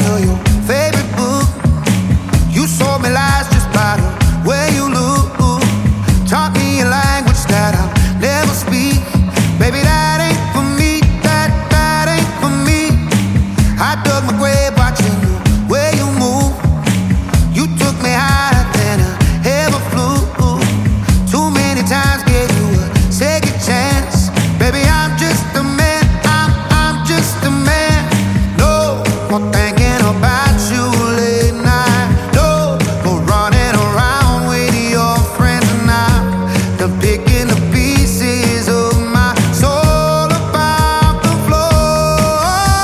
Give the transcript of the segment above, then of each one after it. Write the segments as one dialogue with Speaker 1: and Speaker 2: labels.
Speaker 1: of your favorite book. You sold me lies just by the way you look. Taught me a language that I'll never speak. Baby, that ain't for me, that ain't for me. I dug my grave watching the way you move. You took me higher than I ever flew. Too many times gave you a second chance. Baby, I'm just a man, I'm just a man. No more thinking about you late night. No more running around with your friends and I'm done picking the pieces of my soul about the floor.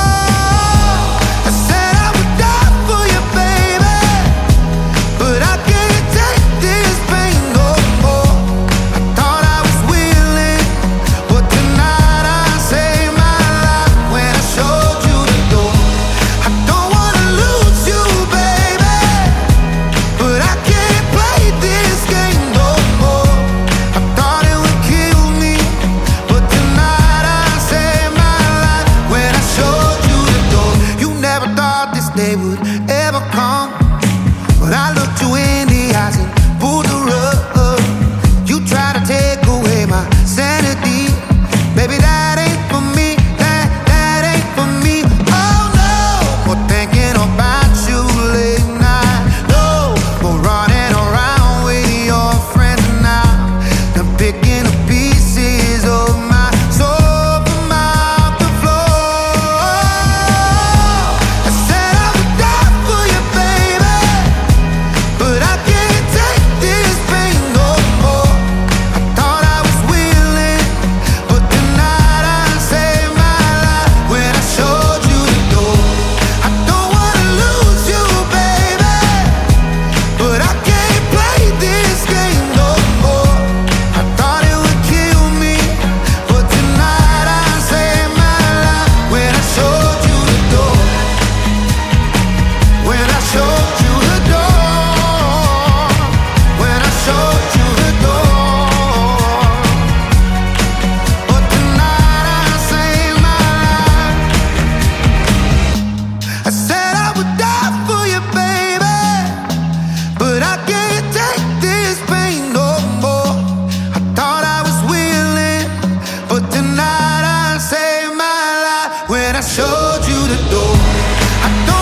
Speaker 1: I said I would die for you, baby, but I can't take this pain no more. I thought I was willing, but tonight I saved my life when I showed you the door. I don't wanna lose you, baby, but I can't play this game no more. I thought it would kill me, but tonight I saved my life when I showed you the door. You never thought this day would ever come, but I looked you in the eyes and pulled the rug. You try to take away my sanity. Baby, that ain't for me, that ain't for me. Oh no, more thinking about you late night. No more running around with your friends now. I'm picking the pieces of my soul from out the floor. I said I would die for you, baby, but I can't take this pain no more. I thought I was willing, but tonight I saved my life when I showed you the door. I don't wanna lose you, baby, but I can't play this game no more. I thought it would kill me, but tonight I saved my life when I showed you the door. When I showed you the door. When I showed you the door. But tonight I saved my life. I said I would die for you, baby, but I can't take this pain no more. I thought I was willing, but tonight I saved my life when I showed you the door. I don't